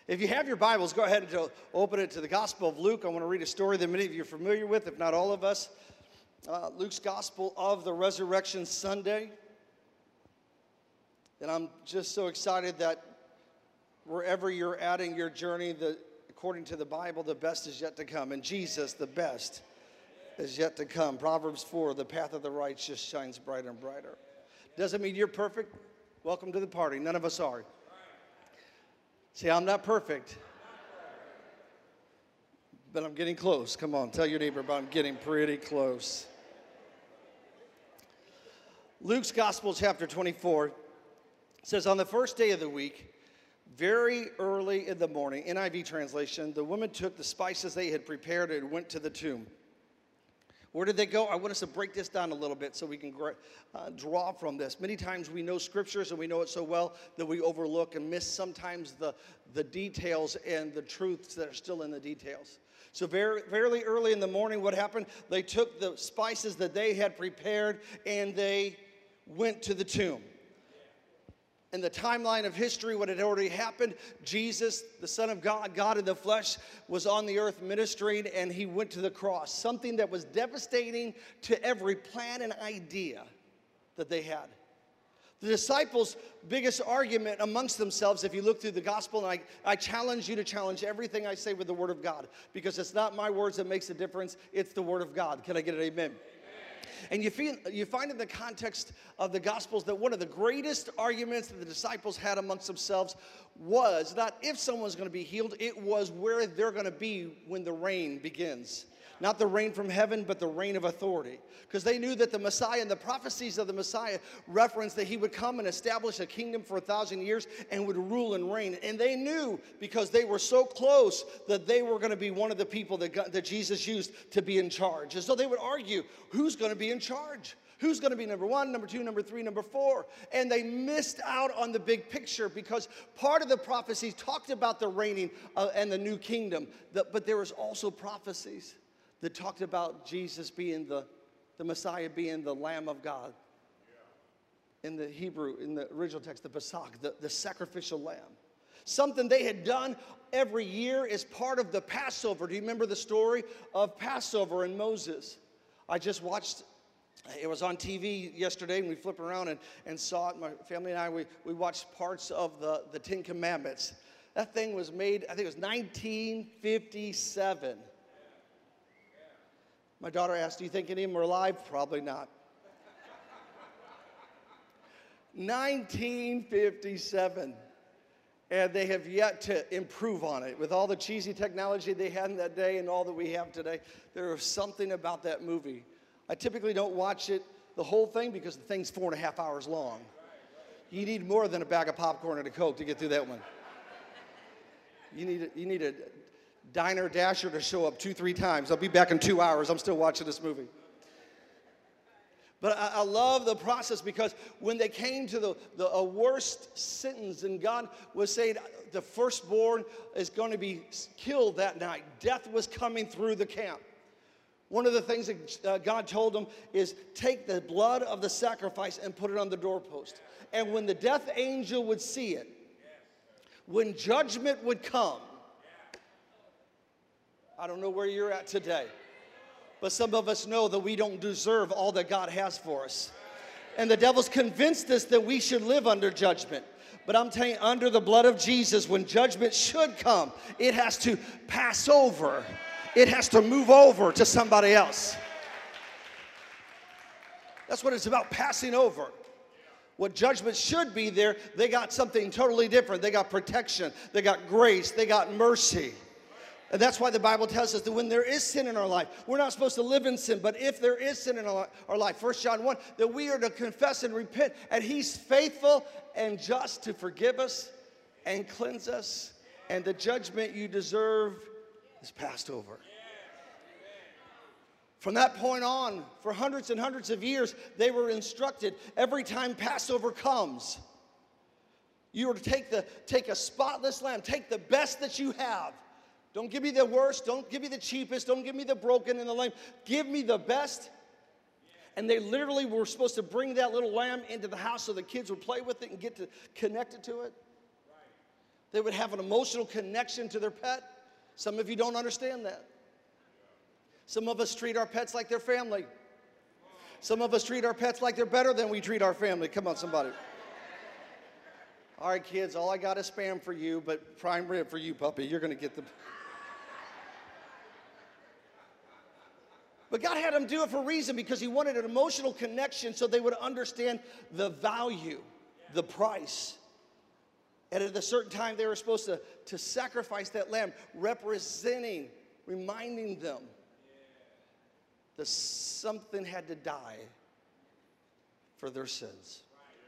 If you have your Bibles, go ahead and open it to the Gospel of Luke. I want to read a story that many of you are familiar with, if not all of us. Luke's Gospel of the Resurrection Sunday. And I'm just so excited that wherever you're at in your journey, according to the Bible, the best is yet to come. And Jesus, the best is yet to come. Proverbs 4, the path of the righteous shines brighter and brighter. Doesn't mean you're perfect. Welcome to the party. None of us are. See, I'm not perfect, but I'm getting close. Come on, tell your neighbor, but I'm getting pretty close. Luke's Gospel, chapter 24, says, on the first day of the week, very early in the morning, NIV translation, the women took the spices they had prepared and went to the tomb. Where did they go? I want us to break this down a little bit so we can draw from this. Many times we know scriptures and we know it so well that we overlook and miss sometimes the details and the truths that are still in the details. So very early in the morning, what happened? They took the spices that they had prepared and they went to the tomb. In the timeline of history, what had already happened, Jesus, the Son of God, God in the flesh, was on the earth ministering, and he went to the cross, something that was devastating to every plan and idea that they had. The disciples' biggest argument amongst themselves, if you look through the gospel, and I challenge you to challenge everything I say with the word of God, because it's not my words that makes the difference, it's the word of God. Can I get an amen? And you find in the context of the Gospels that one of the greatest arguments that the disciples had amongst themselves was not if someone's going to be healed, it was where they're going to be when the reign begins. Not the reign from heaven, but the reign of authority. Because they knew that the Messiah and the prophecies of the Messiah referenced that he would come and establish a kingdom for 1,000 years and would rule and reign. And they knew, because they were so close, that they were going to be one of the people that Jesus used to be in charge. And so they would argue, who's going to be in charge? Who's going to be number 1, number 2, number 3, number 4? And they missed out on the big picture because part of the prophecies talked about the reigning and the new kingdom. But there was also prophecies that talked about Jesus being the Messiah, being the Lamb of God. In the Hebrew, in the original text, the Pesach, the sacrificial lamb. Something they had done every year as part of the Passover. Do you remember the story of Passover and Moses? I just watched, it was on TV yesterday, and we flipped around and saw it. My family and I, we watched parts of the Ten Commandments. That thing was made, I think it was 1957. My daughter asked, do you think any of them are alive? Probably not. 1957. And they have yet to improve on it. With all the cheesy technology they had in that day and all that we have today, there was something about that movie. I typically don't watch it, the whole thing, because the thing's 4.5 hours long. You need more than a bag of popcorn and a Coke to get through that one. You need a Diner Dasher to show up 2-3 times. I'll be back in 2 hours. I'm still watching this movie. But I love the process, because when they came to the worst sentence, and God was saying the firstborn is going to be killed that night. Death was coming through the camp. One of the things that God told them is take the blood of the sacrifice and put it on the doorpost. And when the death angel would see it, when judgment would come, I don't know where you're at today, but some of us know that we don't deserve all that God has for us. And the devil's convinced us that we should live under judgment. But I'm telling you, under the blood of Jesus, when judgment should come, it has to pass over. It has to move over to somebody else. That's what it's about, passing over. What judgment should be there, they got something totally different. They got protection. They got grace. They got mercy. And that's why the Bible tells us that when there is sin in our life, we're not supposed to live in sin. But if there is sin in our life, 1 John 1, that we are to confess and repent. And he's faithful and just to forgive us and cleanse us. And the judgment you deserve is passed over. From that point on, for hundreds and hundreds of years, they were instructed every time Passover comes, you are to take a spotless lamb, take the best that you have. Don't give me the worst. Don't give me the cheapest. Don't give me the broken and the lame. Give me the best. And they literally were supposed to bring that little lamb into the house so the kids would play with it and get connected to it. They would have an emotional connection to their pet. Some of you don't understand that. Some of us treat our pets like their family. Some of us treat our pets like they're better than we treat our family. Come on, somebody. All right, kids, all I got is Spam for you, but prime rib for you, puppy. You're going to get the... But God had them do it for a reason, because he wanted an emotional connection so they would understand the value, the price. And at a certain time, they were supposed to sacrifice that lamb, representing, reminding them that something had to die for their sins.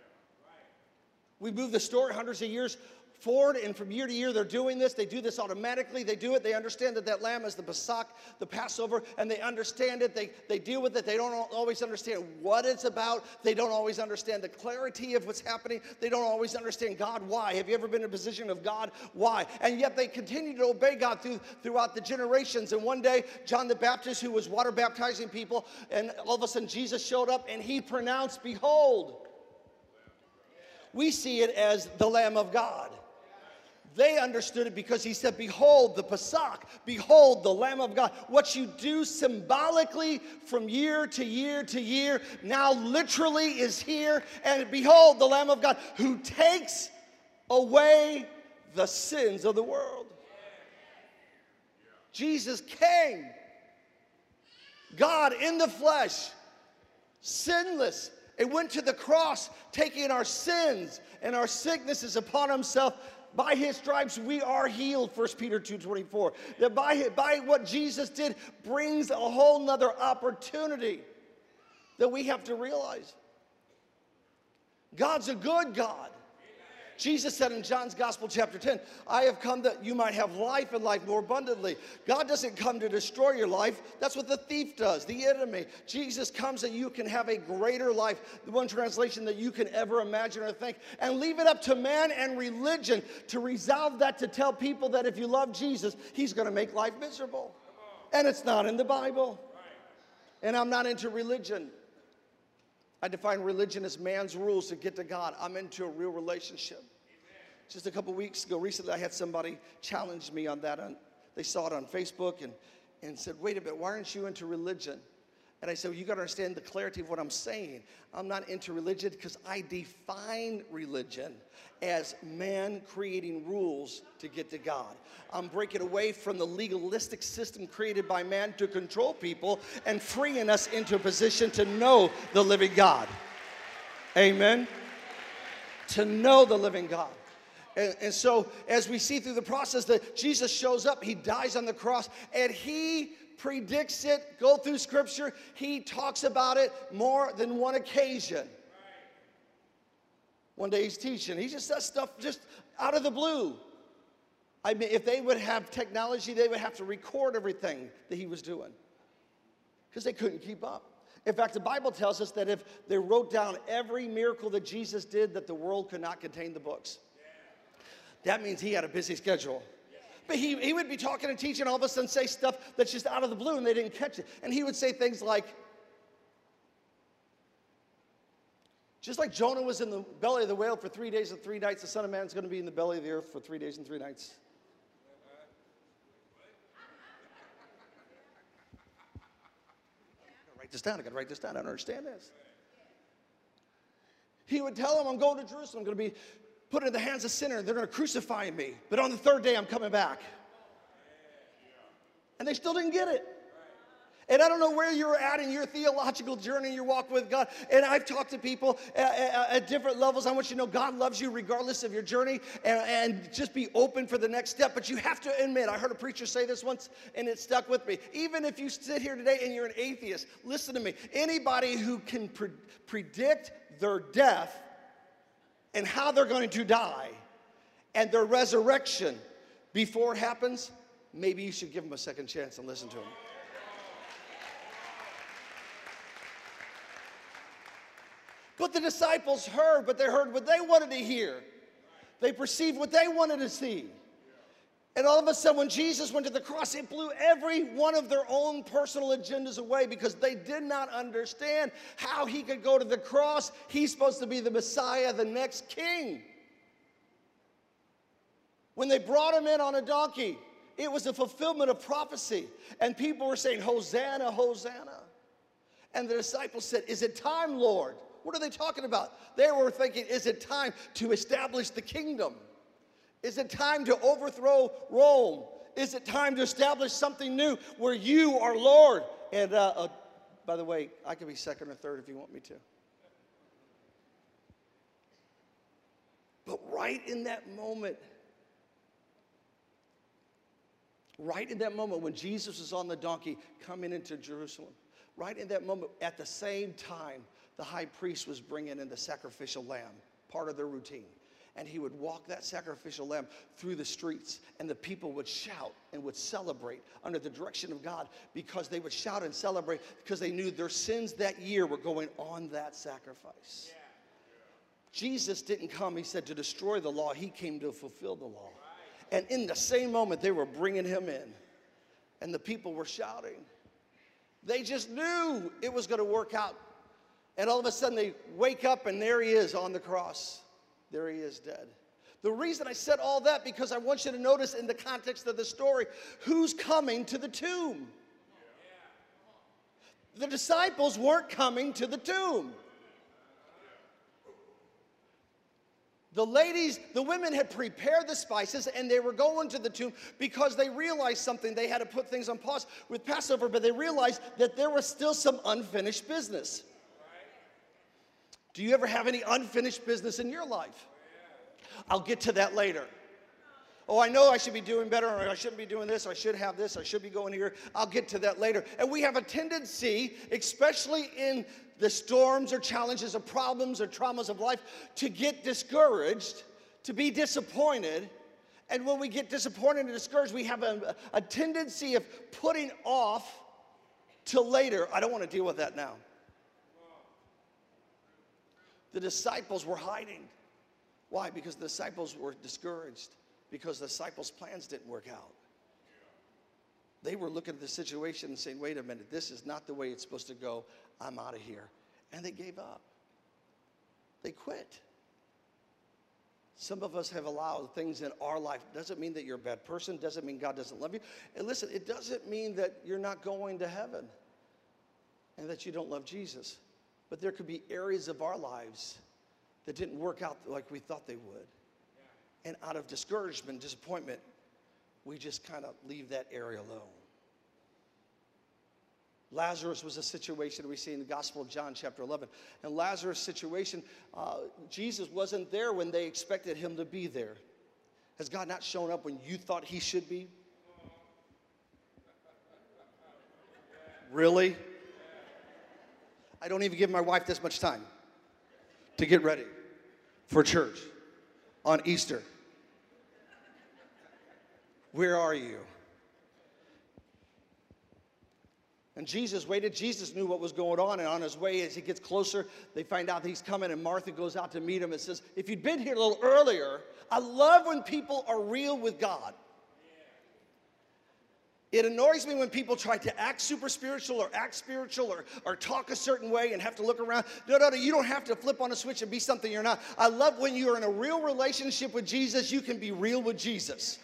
We move the story hundreds of years forward, and from year to year they're doing this. They do this automatically. They do it. They understand that that lamb is the Pesach, the Passover, and they understand it. They deal with it. They don't always understand what it's about. They don't always understand the clarity of what's happening. They don't always understand God, why. Have you ever been in a position of God, why? And yet they continue to obey God throughout the generations. And one day, John the Baptist, who was water baptizing people, and all of a sudden Jesus showed up and he pronounced, "Behold." We see it as the Lamb of God. They understood it because he said, "Behold the Pesach, behold the Lamb of God." What you do symbolically from year to year to year now literally is here. And behold the Lamb of God who takes away the sins of the world. Jesus came, God in the flesh, sinless, and went to the cross, taking our sins and our sicknesses upon himself. By his stripes we are healed, 1 Peter 2:24. That by what Jesus did brings a whole nother opportunity that we have to realize. God's a good God. Jesus said in John's Gospel, chapter 10, "I have come that you might have life and life more abundantly." God doesn't come to destroy your life. That's what the thief does, the enemy. Jesus comes that you can have a greater life, the one translation that you can ever imagine or think, and leave it up to man and religion to resolve that, to tell people that if you love Jesus, he's going to make life miserable. And it's not in the Bible. And I'm not into religion. I define religion as man's rules to get to God. I'm into a real relationship. Just a couple weeks ago, recently, I had somebody challenge me on that. They saw it on Facebook and said, "Wait a minute, why aren't you into religion?" And I said, "Well, you got to understand the clarity of what I'm saying. I'm not into religion because I define religion as man creating rules to get to God. I'm breaking away from the legalistic system created by man to control people and freeing us into a position to know the living God." Amen? To know the living God. And so as we see through the process that Jesus shows up, he dies on the cross, and he predicts it. Go through scripture, he talks about it more than one occasion. One day he's teaching, he just says stuff just out of the blue. I mean, if they would have technology, they would have to record everything that he was doing because they couldn't keep up. In fact, the Bible tells us that if they wrote down every miracle that Jesus did, that the world could not contain the books. That means he had a busy schedule. But he would be talking and teaching, all of a sudden say stuff that's just out of the blue, and they didn't catch it. And he would say things like, just like Jonah was in the belly of the whale for 3 days and 3 nights, the Son of Man is going to be in the belly of the earth for 3 days and 3 nights. I gotta write this down. I got to write this down. I don't understand this. He would tell them, "I'm going to Jerusalem. I'm going to be put in the hands of sinners. They're going to crucify me. But on the third day, I'm coming back." And they still didn't get it. And I don't know where you're at in your theological journey, your walk with God. And I've talked to people at different levels. I want you to know God loves you regardless of your journey, and just be open for the next step. But you have to admit, I heard a preacher say this once, and it stuck with me. Even if you sit here today and you're an atheist, listen to me. Anybody who can predict their death and how they're going to die and their resurrection before it happens, maybe you should give them a second chance and listen to them. But the disciples heard, but they heard what they wanted to hear. They perceived what they wanted to see. And all of a sudden, when Jesus went to the cross, it blew every one of their own personal agendas away because they did not understand how he could go to the cross. He's supposed to be the Messiah, the next king. When they brought him in on a donkey, it was a fulfillment of prophecy. And people were saying, Hosanna, Hosanna. And the disciples said, is it time, Lord? What are they talking about? They were thinking, is it time to establish the kingdom? Is it time to overthrow Rome? Is it time to establish something new where you are Lord? And by the way, I can be second or third if you want me to. But right in that moment when Jesus was on the donkey coming into Jerusalem, right in that moment, at the same time, the high priest was bringing in the sacrificial lamb, part of their routine. And he would walk that sacrificial lamb through the streets, and the people would shout and would celebrate under the direction of God, because they would shout and celebrate because they knew their sins that year were going on that sacrifice. Jesus didn't come, he said, to destroy the law. He came to fulfill the law. And in the same moment, they were bringing him in, and the people were shouting. They just knew it was going to work out. And all of a sudden, they wake up, and there he is on the cross. There he is dead. The reason I said all that, because I want you to notice in the context of the story, who's coming to the tomb? The disciples weren't coming to the tomb. The women had prepared the spices, and they were going to the tomb because they realized something. They had to put things on pause with Passover, but they realized that there was still some unfinished business. Do you ever have any unfinished business in your life? I'll get to that later. Oh, I know I should be doing better, or I shouldn't be doing this, or I should have this, or I should be going here. I'll get to that later. And we have a tendency, especially in the storms or challenges or problems or traumas of life, to get discouraged, to be disappointed. And when we get disappointed and discouraged, we have a tendency of putting off till later. I don't want to deal with that now. The disciples were hiding. Why? Because the disciples were discouraged. Because the disciples' plans didn't work out. They were looking at the situation and saying, wait a minute, this is not the way it's supposed to go. I'm out of here. And they gave up. They quit. Some of us have allowed things in our life. Doesn't mean that you're a bad person. Doesn't mean God doesn't love you. And listen, it doesn't mean that you're not going to heaven and that you don't love Jesus. But there could be areas of our lives that didn't work out like we thought they would. And out of discouragement, disappointment, we just kind of leave that area alone. Lazarus was a situation we see in the Gospel of John chapter 11. And Lazarus' situation, Jesus wasn't there when they expected him to be there. Has God not shown up when you thought he should be? Really? I don't even give my wife this much time to get ready for church on Easter. Where are you? And Jesus waited. Jesus knew what was going on, and on his way, as he gets closer, they find out he's coming, and Martha goes out to meet him and says, if you'd been here a little earlier. I love when people are real with God. It annoys me when people try to act super spiritual or act spiritual or talk a certain way and have to look around. No, you don't have to flip on a switch and be something you're not. I love when you're in a real relationship with Jesus, you can be real with Jesus.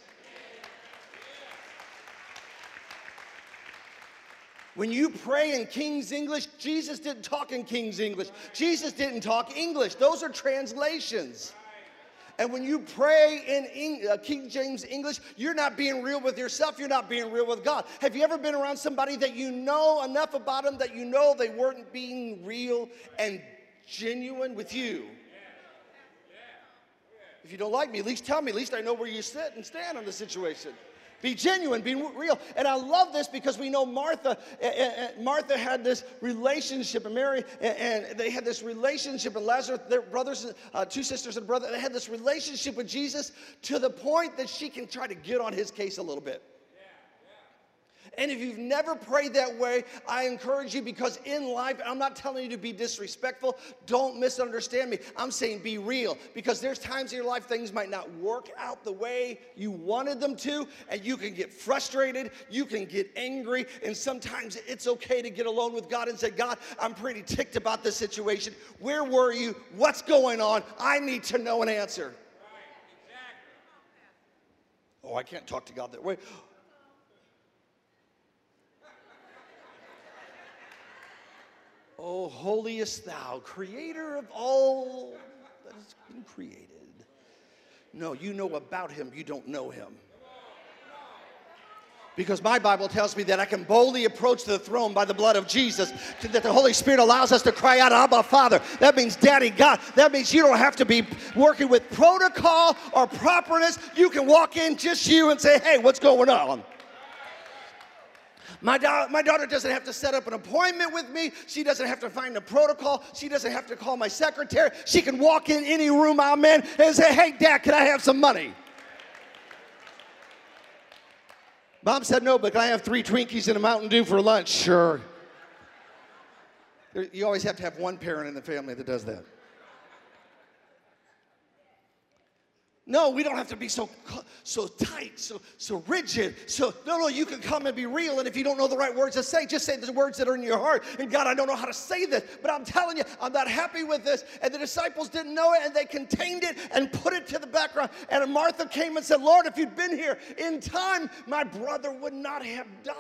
When you pray in King's English, Jesus didn't talk in King's English. Jesus didn't talk English. Those are translations. And when you pray in King James English, you're not being real with yourself. You're not being real with God. Have you ever been around somebody that you know enough about them that you know they weren't being real and genuine with you? If you don't like me, at least tell me. At least I know where you sit and stand on the situation. Be genuine, be real. And I love this because we know Martha had this relationship, and Mary, and they had this relationship, and Lazarus, their brothers, two sisters and brother, they had this relationship with Jesus to the point that she can try to get on his case a little bit. And if you've never prayed that way, I encourage you, because in life, I'm not telling you to be disrespectful. Don't misunderstand me. I'm saying be real, because there's times in your life things might not work out the way you wanted them to, and you can get frustrated, you can get angry, and sometimes it's okay to get alone with God and say, God, I'm pretty ticked about this situation. Where were you? What's going on? I need to know an answer. Oh, I can't talk to God that way. Oh, holiest thou, creator of all that has been created. No, you know about him, you don't know him. Because my Bible tells me that I can boldly approach the throne by the blood of Jesus, that the Holy Spirit allows us to cry out, Abba, Father. That means Daddy God. That means you don't have to be working with protocol or properness. You can walk in, just you, and say, hey, what's going on? My daughter doesn't have to set up an appointment with me. She doesn't have to find a protocol. She doesn't have to call my secretary. She can walk in any room I'm in and say, hey, Dad, can I have some money? Mom said no, but can I have 3 Twinkies and a Mountain Dew for lunch? Sure. You always have to have one parent in the family that does that. No, we don't have to be so tight, so rigid. No, you can come and be real, and if you don't know the right words to say, just say the words that are in your heart. And God, I don't know how to say this, but I'm telling you, I'm not happy with this. And the disciples didn't know it, and they contained it and put it to the background. And Martha came and said, Lord, if you'd been here in time, my brother would not have died.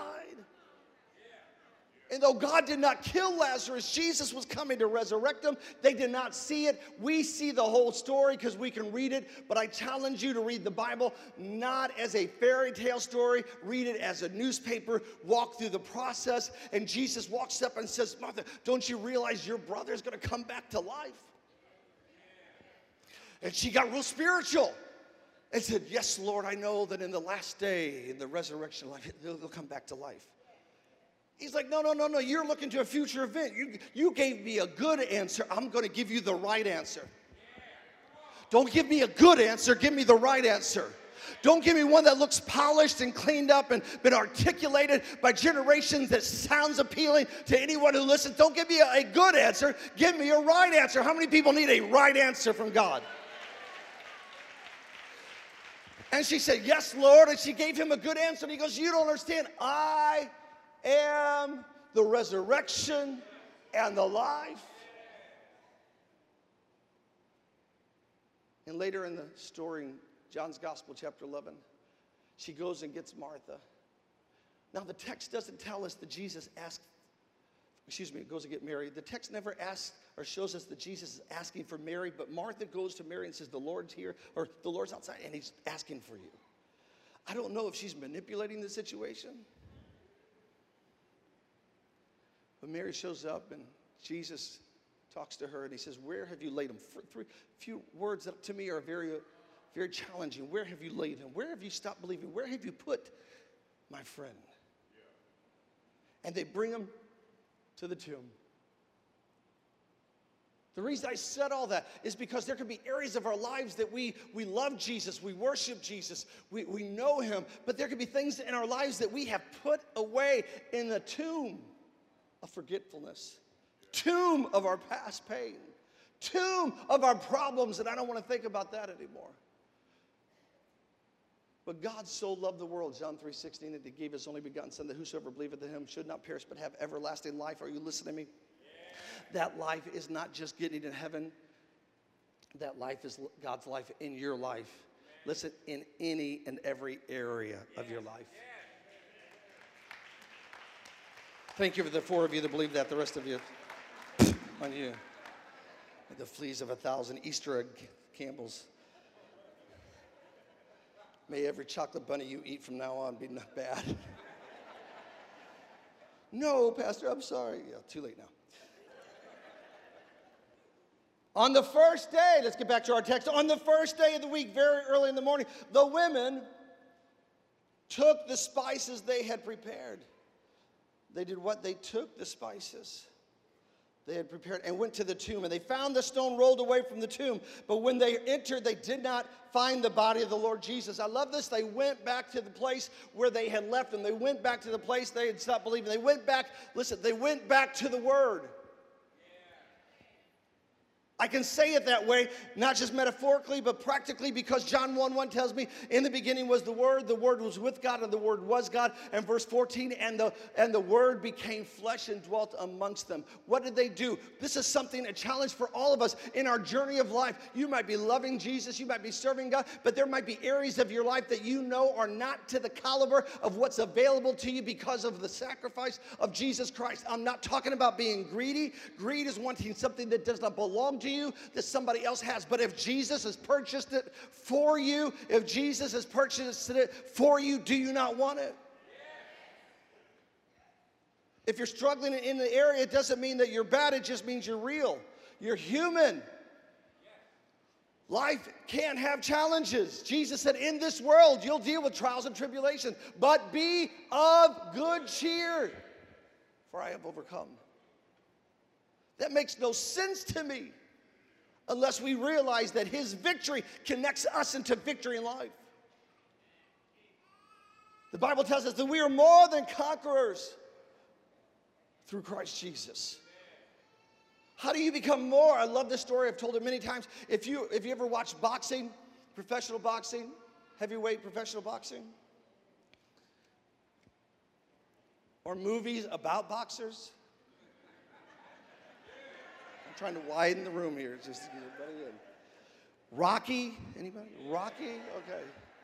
And though God did not kill Lazarus, Jesus was coming to resurrect him. They did not see it. We see the whole story because we can read it. But I challenge you to read the Bible not as a fairy tale story. Read it as a newspaper. Walk through the process. And Jesus walks up and says, Martha, don't you realize your brother is going to come back to life? And she got real spiritual and said, yes, Lord, I know that in the last day, in the resurrection life, he'll come back to life. He's like, no, you're looking to a future event. You gave me a good answer. I'm going to give you the right answer. Don't give me a good answer. Give me the right answer. Don't give me one that looks polished and cleaned up and been articulated by generations that sounds appealing to anyone who listens. Don't give me a good answer. Give me a right answer. How many people need a right answer from God? And she said, yes, Lord. And she gave him a good answer. And he goes, you don't understand. I am the resurrection and the life. And later in the story, in John's Gospel, chapter 11, she goes and gets Martha. Now, the text doesn't tell us that Jesus goes to get Mary. The text never asks or shows us that Jesus is asking for Mary, but Martha goes to Mary and says, the Lord's here, or the Lord's outside, and he's asking for you. I don't know if she's manipulating the situation. But Mary shows up, and Jesus talks to her, and he says, where have you laid him? Few words that to me are very, very challenging. Where have you laid him? Where have you stopped believing? Where have you put my friend? And they bring him to the tomb. The reason I said all that is because there can be areas of our lives that we love Jesus, we worship Jesus, we know him, but there can be things in our lives that we have put away in the tomb of forgetfulness, tomb of our past pain, tomb of our problems, and I don't want to think about that anymore. But God so loved the world, John 3:16, that he gave his only begotten Son, that whosoever believeth in him should not perish but have everlasting life. Are you listening to me? Yeah. That life is not just getting to heaven. That life is God's life in your life. Listen, in any and every area of your life. Thank you for the 4 of you that believe that. The rest of you, on you. Like the fleas of 1,000 Easter egg Campbells. May every chocolate bunny you eat from now on be not bad. No, Pastor, I'm sorry. Yeah, too late now. On the first day, let's get back to our text. On the first day of the week, very early in the morning, the women took the spices they had prepared. They did what? They took the spices they had prepared and went to the tomb. And they found the stone rolled away from the tomb. But when they entered, they did not find the body of the Lord Jesus. I love this. They went back to the place where they had left him. They went back to the place they had stopped believing. They went back, listen, they went back to the Word. I can say it that way, not just metaphorically, but practically, because John 1:1 tells me, in the beginning was the Word was with God, and the Word was God. And verse 14, and the Word became flesh and dwelt amongst them. What did they do? This is something, a challenge for all of us in our journey of life. You might be loving Jesus, you might be serving God, but there might be areas of your life that you know are not to the caliber of what's available to you because of the sacrifice of Jesus Christ. I'm not talking about being greedy. Greed is wanting something that does not belong to you, that somebody else has. But if Jesus has purchased it for you, if Jesus has purchased it for you, do you not want it? If you're struggling in the area, it doesn't mean that you're bad, it just means you're real. You're human. Life can have challenges. Jesus said, in this world, you'll deal with trials and tribulations, but be of good cheer, for I have overcome. That makes no sense to me unless we realize that his victory connects us into victory in life. The Bible tells us that we are more than conquerors through Christ Jesus. How do you become more? I love this story. I've told it many times. If you ever watch boxing, professional boxing, heavyweight professional boxing, or movies about boxers, I'm trying to widen the room here just to get everybody in. Rocky, anybody? Rocky? Okay.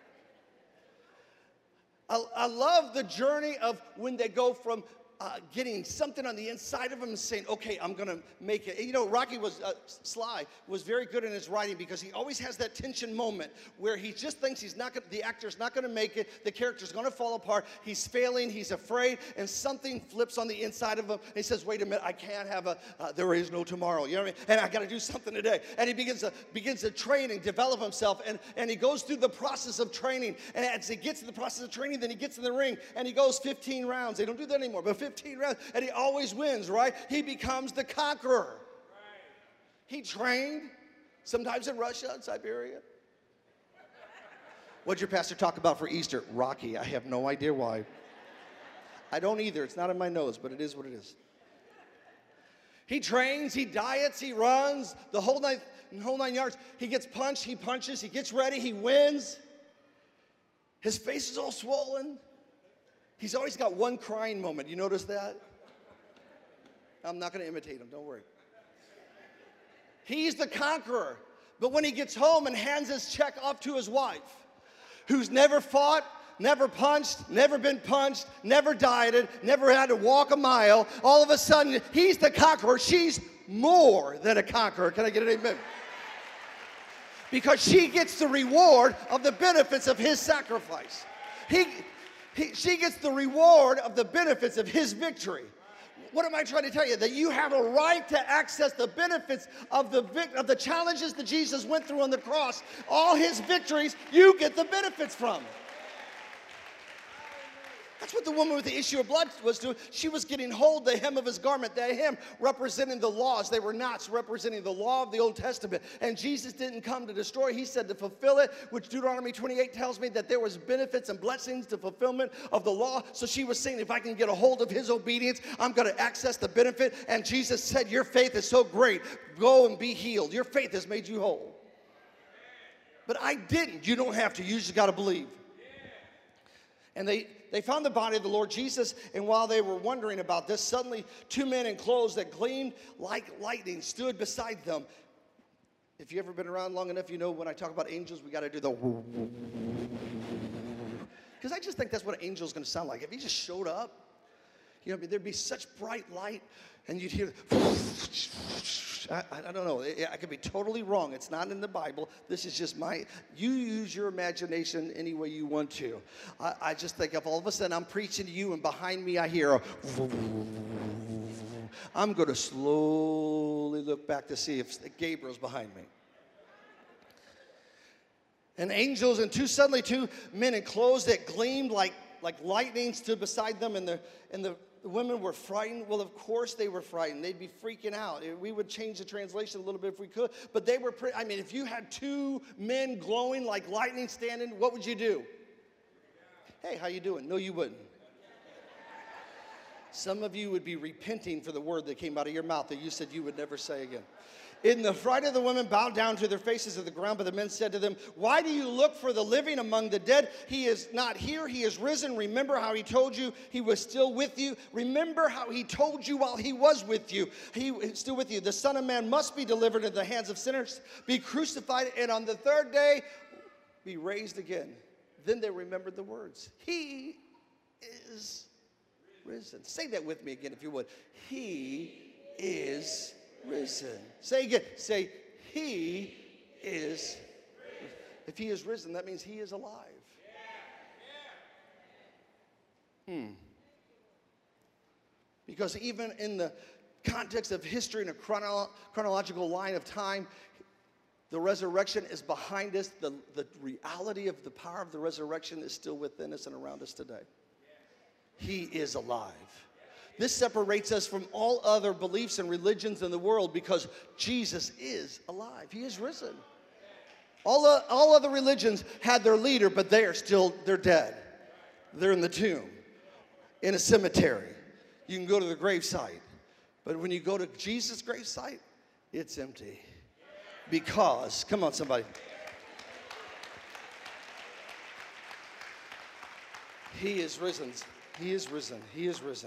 I love the journey of when they go from getting something on the inside of him and saying, okay, I'm going to make it. You know, Rocky Sly was very good in his writing because he always has that tension moment where he just thinks the actor's not going to make it, the character's going to fall apart, he's failing, he's afraid, and something flips on the inside of him. And he says, wait a minute, I can't have there is no tomorrow. You know what I mean? And I got to do something today. And he begins to train and develop himself, and he goes through the process of training. And as he gets to the process of training, then he gets in the ring, and he goes 15 rounds. They don't do that anymore, but 15 rounds, and he always wins, right? He becomes the conqueror. Right. He trained, sometimes in Russia and Siberia. What'd your pastor talk about for Easter? Rocky. I have no idea why. I don't either. It's not in my nose, but it is what it is. He trains, he diets, he runs, the whole nine yards. He gets punched, he punches, he gets ready, he wins. His face is all swollen. He's always got one crying moment. You notice that? I'm not going to imitate him. Don't worry. He's the conqueror. But when he gets home and hands his check off to his wife, who's never fought, never punched, never been punched, never dieted, never had to walk a mile, all of a sudden, he's the conqueror. She's more than a conqueror. Can I get an amen? Because she gets the reward of the benefits of his sacrifice. She gets the reward of the benefits of his victory. What am I trying to tell you? That you have a right to access the benefits of the challenges that Jesus went through on the cross. All his victories, you get the benefits from. That's what the woman with the issue of blood was doing. She was getting hold of the hem of his garment, that hem representing the laws. They were knots representing the law of the Old Testament. And Jesus didn't come to destroy. He said to fulfill it, which Deuteronomy 28 tells me that there was benefits and blessings to fulfillment of the law. So she was saying, if I can get a hold of his obedience, I'm going to access the benefit. And Jesus said, your faith is so great. Go and be healed. Your faith has made you whole. But I didn't. You don't have to. You just got to believe. And they found the body of the Lord Jesus, and while they were wondering about this, suddenly 2 men in clothes that gleamed like lightning stood beside them. If you've ever been around long enough, you know when I talk about angels, we got to do the because I just think that's what an angel is going to sound like. If he just showed up, you know, there'd be such bright light, and you'd hear I don't know. I could be totally wrong. It's not in the Bible. This is just you use your imagination any way you want to. I just think if all of a sudden I'm preaching to you and behind me I hear I'm going to slowly look back to see if Gabriel's behind me. And angels and suddenly two men in clothes that gleamed like lightning stood beside them, and the women were frightened. Well, of course they were frightened. They'd be freaking out. We would change the translation a little bit if we could. But they were if you had two men glowing like lightning standing, what would you do? Hey, how you doing? No, you wouldn't. Some of you would be repenting for the word that came out of your mouth that you said you would never say again. In the fright of the women bowed down to their faces to the ground, but the men said to them, "Why do you look for the living among the dead? He is not here, he is risen. Remember how he told you he was still with you. Remember how he told you while he was with you. He is still with you. The Son of Man must be delivered into the hands of sinners, be crucified, and on the third day be raised again." Then they remembered the words. He is risen. Say that with me again, if you would. He is risen. Say again. Say, he is risen. If he is risen, that means he is alive. Because even in the context of history in a chronological line of time, the resurrection is behind us. The reality of the power of the resurrection is still within us and around us today. He is alive. This separates us from all other beliefs and religions in the world because Jesus is alive. He is risen. All other religions had their leader, but they're dead. They're in the tomb, in a cemetery. You can go to the gravesite. But when you go to Jesus' gravesite, it's empty. Because, come on somebody. He is risen. He is risen. He is risen.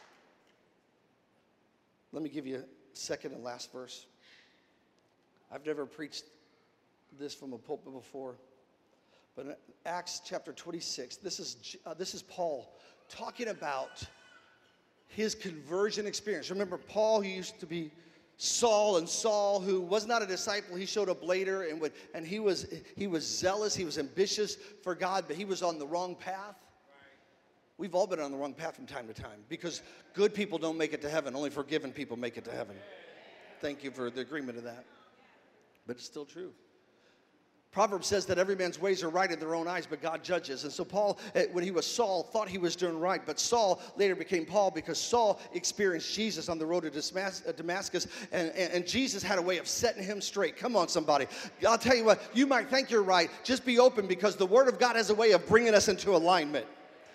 Let me give you a second and last verse. I've never preached this from a pulpit before. But in Acts chapter 26, this is Paul talking about his conversion experience. Remember, Paul, he used to be Saul, and Saul, who was not a disciple, he showed up later, and he was zealous, he was ambitious for God, but he was on the wrong path. We've all been on the wrong path from time to time because good people don't make it to heaven. Only forgiven people make it to heaven. Thank you for the agreement of that. But it's still true. Proverbs says that every man's ways are right in their own eyes, but God judges. And so Paul, when he was Saul, thought he was doing right. But Saul later became Paul because Saul experienced Jesus on the road to Damascus. And Jesus had a way of setting him straight. Come on, somebody. I'll tell you what, you might think you're right. Just be open because the Word of God has a way of bringing us into alignment.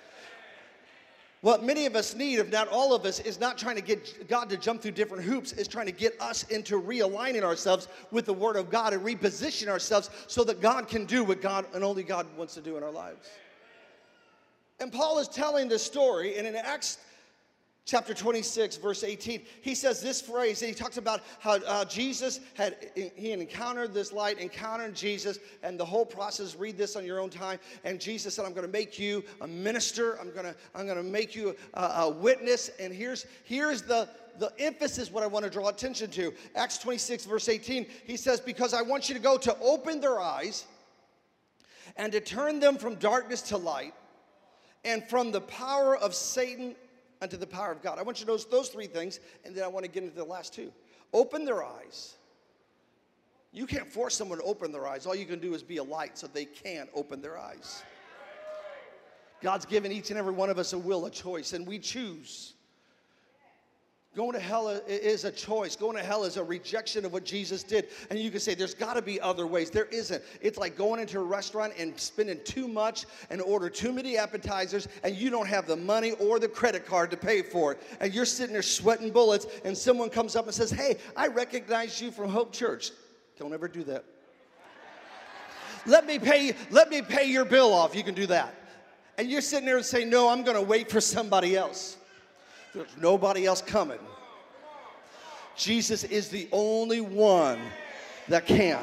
What many of us need, if not all of us, is not trying to get God to jump through different hoops. It's trying to get us into realigning ourselves with the Word of God and reposition ourselves so that God can do what God and only God wants to do in our lives. And Paul is telling this story, and in Acts chapter 26, verse 18, he says this phrase, and he talks about how Jesus had encountered this light, encountered Jesus, and the whole process. Read this on your own time. And Jesus said, "I'm going to make you a minister. I'm going to make you a witness." And here's the emphasis, what I want to draw attention to. Acts 26, verse 18, he says, "Because I want you to go to open their eyes and to turn them from darkness to light and from the power of Satan unto the power of God." I want you to notice those three things, and then I want to get into the last two. Open their eyes. You can't force someone to open their eyes. All you can do is be a light so they can open their eyes. God's given each and every one of us a will, a choice, and we choose. Going to hell is a choice. Going to hell is a rejection of what Jesus did. And you can say, there's got to be other ways. There isn't. It's like going into a restaurant and spending too much and order too many appetizers, and you don't have the money or the credit card to pay for it. And you're sitting there sweating bullets, and someone comes up and says, "Hey, I recognize you from Hope Church." Don't ever do that. Let me pay your bill off. You can do that. And you're sitting there and saying, "No, I'm going to wait for somebody else." There's nobody else coming. Jesus is the only one that can.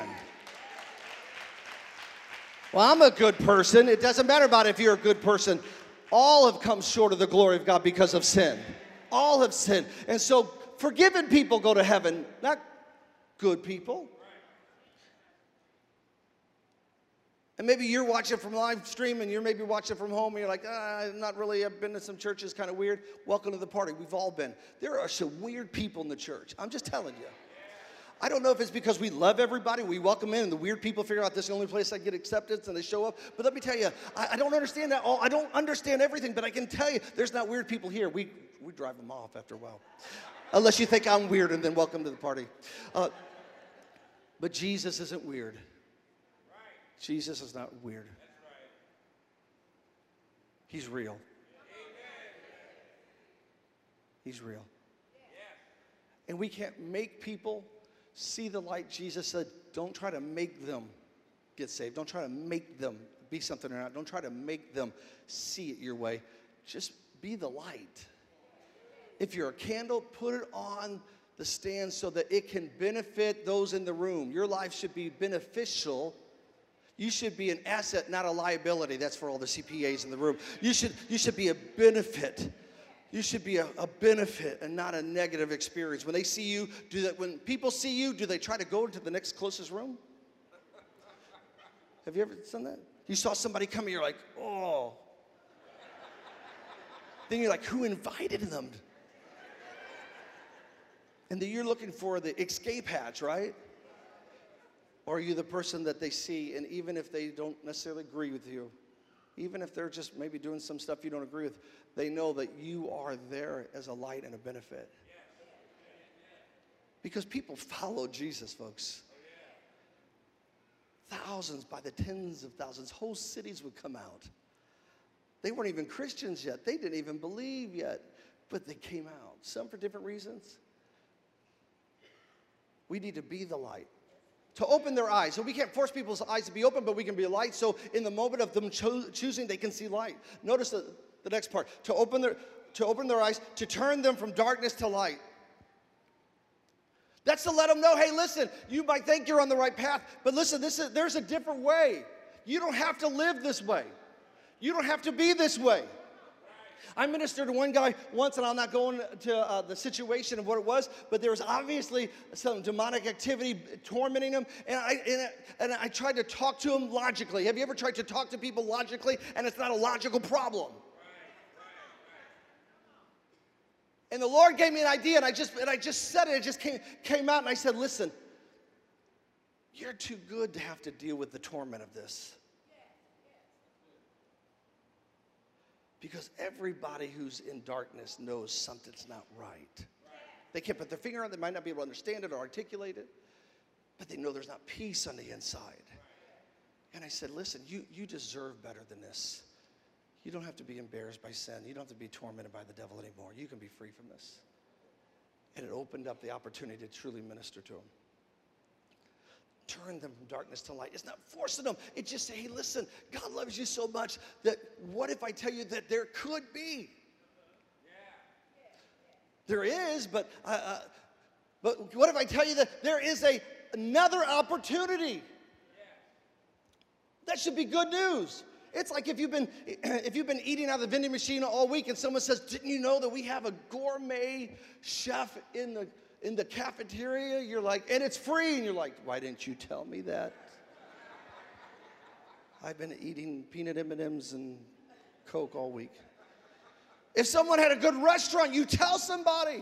Well, I'm a good person. It doesn't matter about if you're a good person. All have come short of the glory of God because of sin. All have sinned. And so forgiven people go to heaven, not good people. And maybe you're watching from live stream and you're maybe watching from home and you're like, not really, I've been to some churches, kind of weird. Welcome to the party. We've all been. There are some weird people in the church. I'm just telling you. I don't know if it's because we love everybody, we welcome in, and the weird people figure out this is the only place I get acceptance, and they show up. But let me tell you, I don't understand that all. I don't understand everything, but I can tell you there's not weird people here. We drive them off after a while. Unless you think I'm weird, and then welcome to the party. But Jesus isn't weird. Jesus is not weird. He's real. He's real. And we can't make people see the light. Jesus said, don't try to make them get saved. Don't try to make them be something or not. Don't try to make them see it your way. Just be the light. If you're a candle, put it on the stand so that it can benefit those in the room. Your life should be beneficial. You should be an asset, not a liability. That's for all the CPAs in the room. You should be a benefit. You should be a benefit and not a negative experience. When they see you, when people see you, do they try to go to the next closest room? Have you ever done that? You saw somebody come and you're like, oh. Then you're like, who invited them? And then you're looking for the escape hatch, right? Or are you the person that they see, and even if they don't necessarily agree with you, even if they're just maybe doing some stuff you don't agree with, they know that you are there as a light and a benefit. Because people follow Jesus, folks. Thousands, by the tens of thousands, whole cities would come out. They weren't even Christians yet. They didn't even believe yet, but they came out. Some for different reasons. We need to be the light, to open their eyes. So we can't force people's eyes to be open, but we can be a light. So in the moment of them choosing, they can see light. Notice the next part. To open their eyes, to turn them from darkness to light. That's to let them know, hey, listen, you might think you're on the right path, but listen, there's a different way. You don't have to live this way. You don't have to be this way. I ministered to one guy once, and I'll not go into the situation of what it was, but there was obviously some demonic activity tormenting him, and I tried to talk to him logically. Have you ever tried to talk to people logically, and it's not a logical problem? And the Lord gave me an idea, and I just said it. It just came out, and I said, listen, you're too good to have to deal with the torment of this. Because everybody who's in darkness knows something's not right. They can't put their finger on it. They might not be able to understand it or articulate it, but they know there's not peace on the inside. And I said, listen, you deserve better than this. You don't have to be embarrassed by sin. You don't have to be tormented by the devil anymore. You can be free from this. And it opened up the opportunity to truly minister to them. Turn them from darkness to light. It's not forcing them. It's just saying, hey, listen, God loves you so much that what if I tell you that there could be? There is, but what if I tell you that there is another opportunity? That should be good news. It's like if you've been eating out of the vending machine all week and someone says, didn't you know that we have a gourmet chef in the cafeteria? You're like, and it's free. And you're like, why didn't you tell me that? I've been eating peanut M&Ms and Coke all week. If someone had a good restaurant, you tell somebody.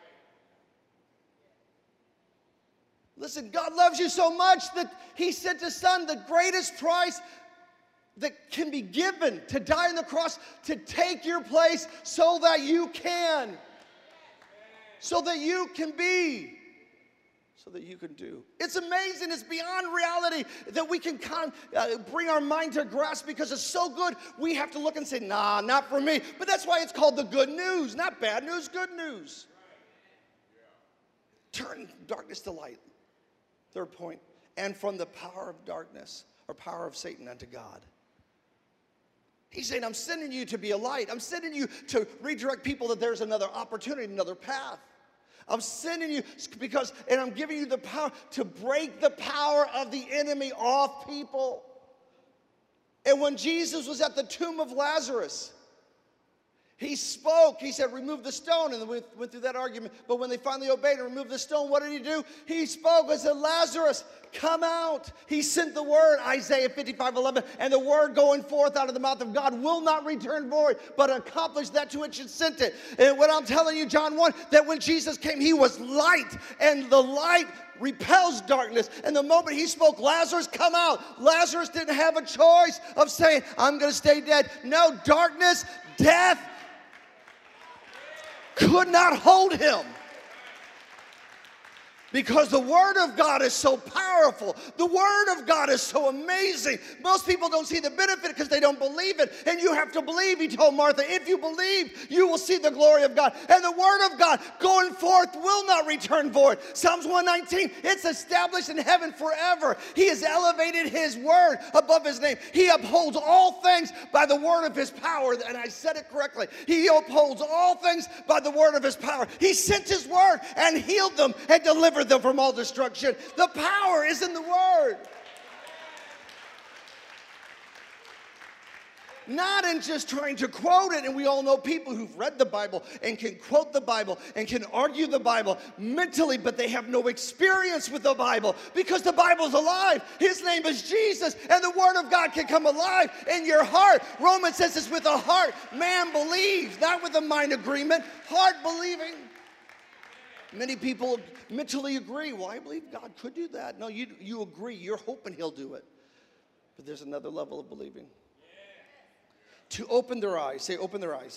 Listen, God loves you so much that he sent his son, the greatest price that can be given, to die on the cross, to take your place so that you can. So that you can be. So that you can do. It's amazing. It's beyond reality that we can bring our mind to grasp, because it's so good. We have to look and say, nah, not for me. But that's why it's called the good news. Not bad news, good news. Turn darkness to light. Third point. And from the power of darkness, or power of Satan, unto God. He's saying, I'm sending you to be a light. I'm sending you to redirect people that there's another opportunity, another path. I'm sending you and I'm giving you the power to break the power of the enemy off people. And when Jesus was at the tomb of Lazarus, he spoke. He said, remove the stone. And then we went through that argument. But when they finally obeyed and removed the stone, what did he do? He spoke and said, Lazarus, come out. He sent the word, Isaiah 55:11. And the word going forth out of the mouth of God will not return void, but accomplish that to which it sent it. And what I'm telling you, John 1, that when Jesus came, he was light. And the light repels darkness. And the moment he spoke, Lazarus, come out. Lazarus didn't have a choice of saying, I'm going to stay dead. No, darkness, death, could not hold him. Because the Word of God is so powerful. The Word of God is so amazing. Most people don't see the benefit because they don't believe it. And you have to believe, he told Martha. If you believe, you will see the glory of God. And the Word of God going forth will not return void. Psalms 119, it's established in heaven forever. He has elevated his Word above his name. He upholds all things by the word of his power. And I said it correctly. He upholds all things by the word of his power. He sent his Word and healed them and delivered them from all destruction. The power is in the Word. Not in just trying to quote it. And we all know people who've read the Bible and can quote the Bible and can argue the Bible mentally, but they have no experience with the Bible because the Bible's alive. His name is Jesus, and the Word of God can come alive in your heart. Romans says it's with the heart man believes, not with a mind agreement, heart believing. Many people mentally agree, well, I believe God could do that. No, you agree. You're hoping he'll do it. But there's another level of believing. To open their eyes. Say, open their eyes.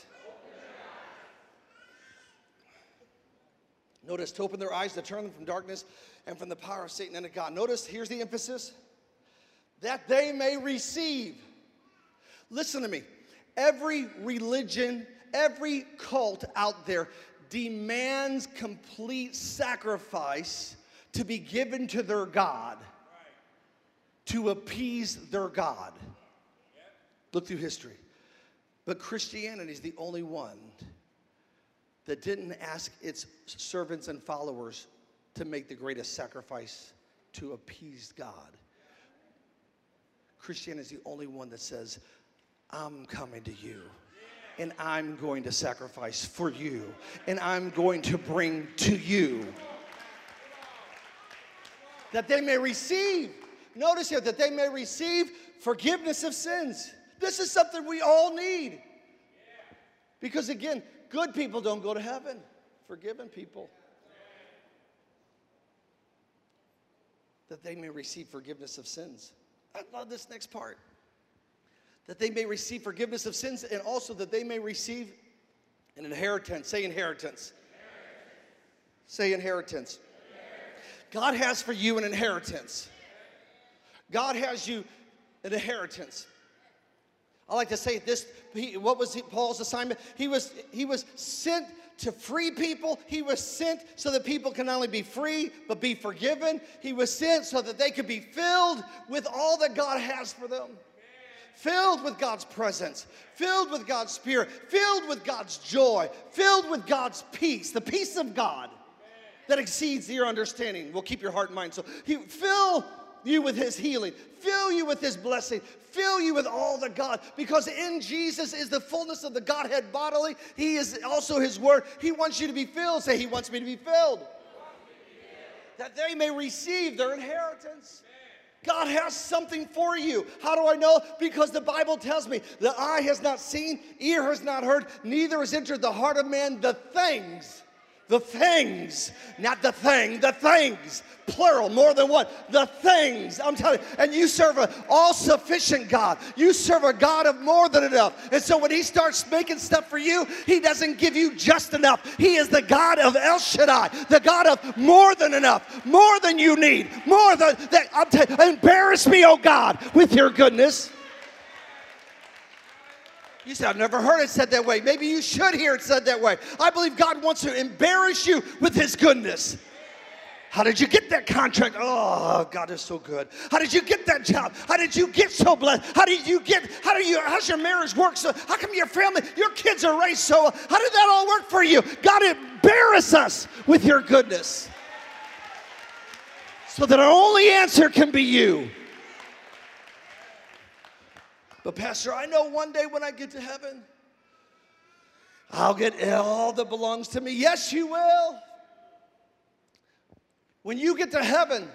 Notice, to open their eyes, to turn them from darkness and from the power of Satan into God. Notice, here's the emphasis. That they may receive. Listen to me. Every religion, every cult out there demands complete sacrifice to be given to their God, to appease their God. Look through history. But Christianity is the only one that didn't ask its servants and followers to make the greatest sacrifice to appease God. Christianity is the only one that says, I'm coming to you. And I'm going to sacrifice for you. And I'm going to bring to you. That they may receive. Notice here, that they may receive forgiveness of sins. This is something we all need. Because again, good people don't go to heaven. Forgiven people. That they may receive forgiveness of sins. I love this next part. That they may receive forgiveness of sins, and also that they may receive an inheritance. Say inheritance. Say inheritance. God has for you an inheritance. God has you an inheritance. I like to say this, what was Paul's assignment? He was sent to free people. He was sent so that people can not only be free, but be forgiven. He was sent so that they could be filled with all that God has for them. Filled with God's presence, filled with God's Spirit, filled with God's joy, filled with God's peace, the peace of God that exceeds your understanding will keep your heart and mind. So he fill you with his healing, fill you with his blessing, fill you with all the God, because in Jesus is the fullness of the Godhead bodily. He is also his word. He wants you to be filled. Say, he wants me to be filled. That they may receive their inheritance. God has something for you. How do I know? Because the Bible tells me, the eye has not seen, ear has not heard, neither has entered the heart of man the things, not the thing, the things, plural, more than one, the things, I'm telling you. And you serve an all-sufficient God. You serve a God of more than enough. And so when he starts making stuff for you, he doesn't give you just enough. He is the God of El Shaddai, the God of more than enough, more than you need, more than that. I'm telling you, embarrass me, oh God, with your goodness. You said, I've never heard it said that way. Maybe you should hear it said that way. I believe God wants to embarrass you with his goodness. How did you get that contract? Oh, God is so good. How did you get that job? How did you get so blessed? How's your marriage work? So how come your family, your kids are raised so well? How did that all work for you? God, embarrass us with your goodness. So that our only answer can be you. But Pastor, I know one day when I get to heaven, I'll get all that belongs to me. Yes, you will. When you get to heaven,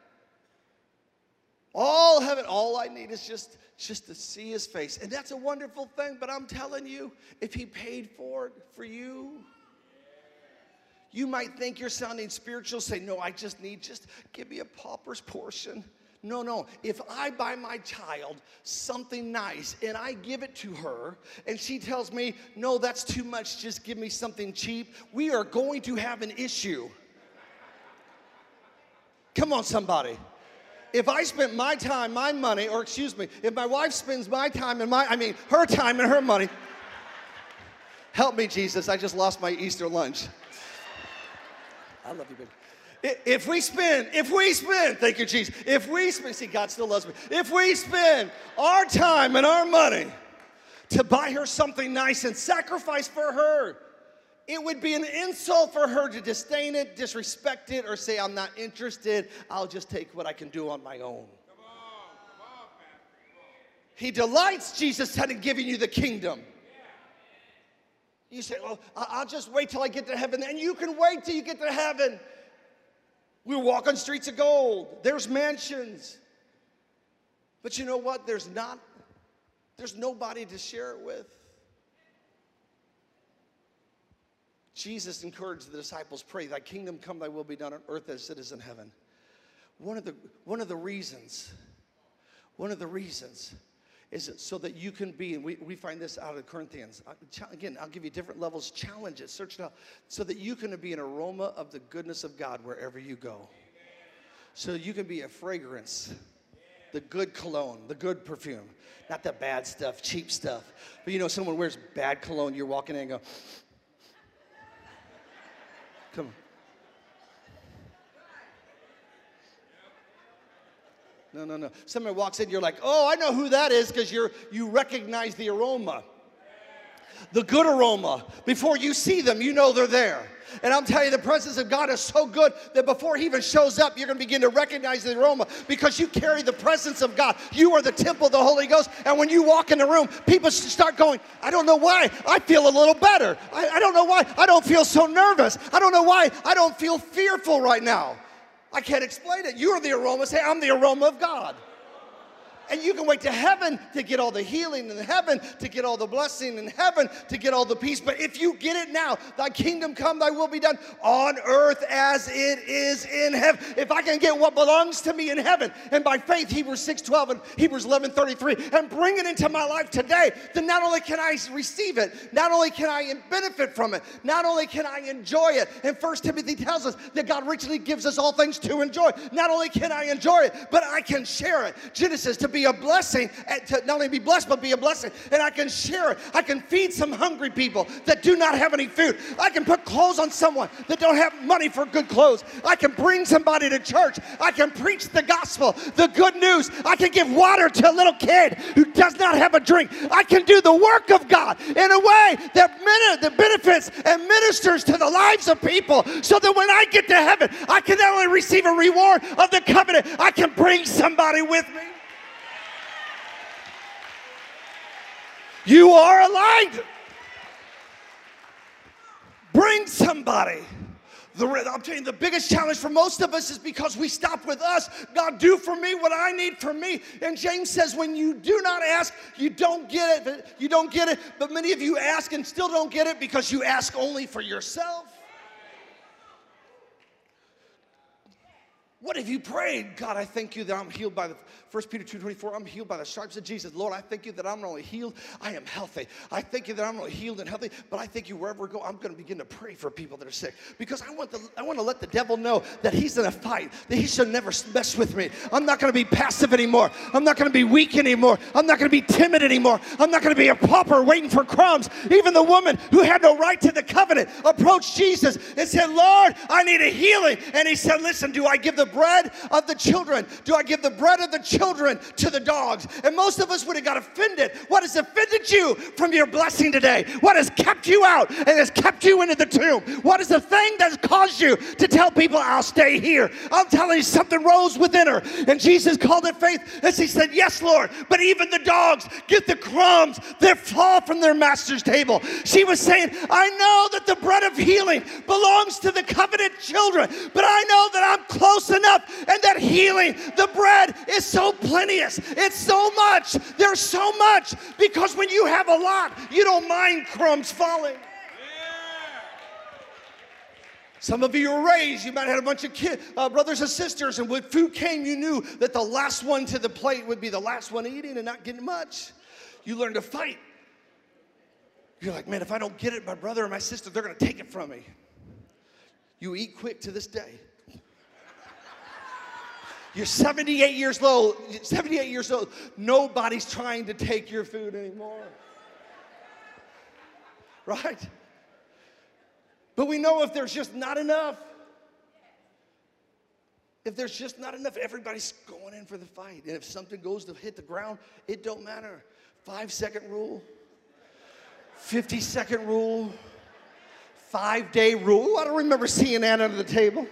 all I need is just to see his face. And that's a wonderful thing, but I'm telling you, if he paid for it for you, you might think you're sounding spiritual, say, no, just give me a pauper's portion. No. If I buy my child something nice and I give it to her and she tells me, no, that's too much, just give me something cheap, we are going to have an issue. Come on, somebody. If I spent my time, my money, or excuse me, if my wife spends my time and her time and her money, help me, Jesus, I just lost my Easter lunch. I love you, baby. If we spend, thank you, Jesus. If we spend, see, God still loves me. If we spend our time and our money to buy her something nice and sacrifice for her, it would be an insult for her to disdain it, disrespect it, or say, I'm not interested. I'll just take what I can do on my own. Come on, He delights, Jesus said, in giving you the kingdom. You say, well, I'll just wait till I get to heaven. And you can wait till you get to heaven. We walk on streets of gold. There's mansions. But you know what? There's nobody to share it with. Jesus encouraged the disciples, pray, thy kingdom come, thy will be done on earth as it is in heaven. One of the reasons is so that you can be, and we find this out of Corinthians. Again, I'll give you different levels, challenges, search it out, so that you can be an aroma of the goodness of God wherever you go. So you can be a fragrance, the good cologne, the good perfume, not the bad stuff, cheap stuff. But you know, someone wears bad cologne, you're walking in and go, come on. No. Somebody walks in, you're like, oh, I know who that is, because you recognize the aroma. The good aroma. Before you see them, you know they're there. And I'm telling you, the presence of God is so good that before he even shows up, you're going to begin to recognize the aroma because you carry the presence of God. You are the temple of the Holy Ghost. And when you walk in the room, people start going, I don't know why. I feel a little better. I don't know why. I don't feel so nervous. I don't know why. I don't feel fearful right now. I can't explain it. You are the aroma. Say, I'm the aroma of God. And you can wait to heaven to get all the healing in heaven, to get all the blessing in heaven, to get all the peace. But if you get it now, thy kingdom come, thy will be done on earth as it is in heaven. If I can get what belongs to me in heaven, and by faith, Hebrews 6:12 and Hebrews 11:33, and bring it into my life today, then not only can I receive it, not only can I benefit from it, not only can I enjoy it. And 1 Timothy tells us that God richly gives us all things to enjoy. Not only can I enjoy it, but I can share it. Genesis, to be a blessing, to not only be blessed, but be a blessing. And I can share it. I can feed some hungry people that do not have any food. I can put clothes on someone that don't have money for good clothes. I can bring somebody to church. I can preach the gospel, the good news. I can give water to a little kid who does not have a drink. I can do the work of God in a way that benefits and ministers to the lives of people, so that when I get to heaven, I can not only receive a reward of the covenant, I can bring somebody with me. You are a light. Bring somebody. I'm telling you, the biggest challenge for most of us is because we stop with us. God, do for me what I need for me. And James says, when you do not ask, you don't get it. You don't get it. But many of you ask and still don't get it because you ask only for yourself. What have you prayed? God, I thank you that I'm healed by the 1 Peter 2:24. I'm healed by the stripes of Jesus. Lord, I thank you that I'm not only healed, I am healthy. I thank you that I'm not only healed and healthy, but I thank you wherever I go, I'm going to begin to pray for people that are sick. Because I want to let the devil know that he's in a fight, that he should never mess with me. I'm not going to be passive anymore. I'm not going to be weak anymore. I'm not going to be timid anymore. I'm not going to be a pauper waiting for crumbs. Even the woman who had no right to the covenant approached Jesus and said, Lord, I need a healing. And he said, listen, do I give the bread of the children? Do I give the bread of the children to the dogs? And most of us would have got offended. What has offended you from your blessing today? What has kept you out and has kept you into the tomb? What is the thing that has caused you to tell people, I'll stay here? I'm telling you, something rose within her. And Jesus called it faith. And she said, yes, Lord, but even the dogs get the crumbs that fall from their master's table. She was saying, I know that the bread of healing belongs to the covenant children, but I know that I'm close enough, and that healing, the bread is so plenteous. It's so much. There's so much, because when you have a lot, you don't mind crumbs falling. Some of you were raised, you might have had a bunch of brothers and sisters, and when food came, you knew that the last one to the plate would be the last one eating and not getting much. You learned to fight. You're like, man, if I don't get it, my brother or my sister, they're going to take it from me. You eat quick to this day. You're 78 years old. 78 years old. Nobody's trying to take your food anymore. Right? But we know if there's just not enough, everybody's going in for the fight. And if something goes to hit the ground, it don't matter. 5-second rule, 50-second rule, 5-day rule. Ooh, I don't remember seeing that under the table.